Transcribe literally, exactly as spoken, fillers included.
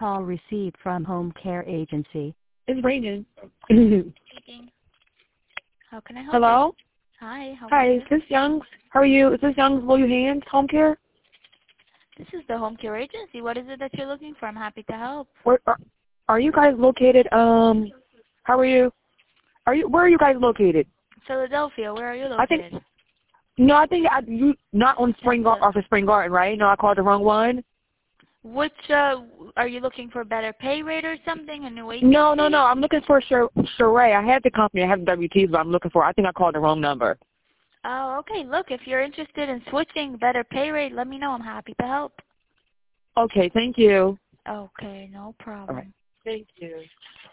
call received from Home Care Agency. It's raining. Speaking. How can I help Hello? you? Hi. How Hi, are is you? this Young's? How are you? Is this Young's Blow Your Hands Home Care? This is the Home Care Agency. What is it that you're looking for? I'm happy to help. Where are, are you guys located? Um, how are you? Are you? Where are you guys located? Philadelphia. Where are you I think. located? No, I think I, you not on Spring Gar- Temple. off of Spring Garden, right? No, I called the wrong one. Which, uh, are you looking for a better pay rate or something? A new agency? No, no, no. I'm looking for Sher- Sheree. I had the company. I have the W Ts, but I'm looking for. I think I called the wrong number. Oh, okay. Look, if you're interested in switching better pay rate, let me know. I'm happy to help. Okay, thank you. Okay, no All right. problem. Thank you.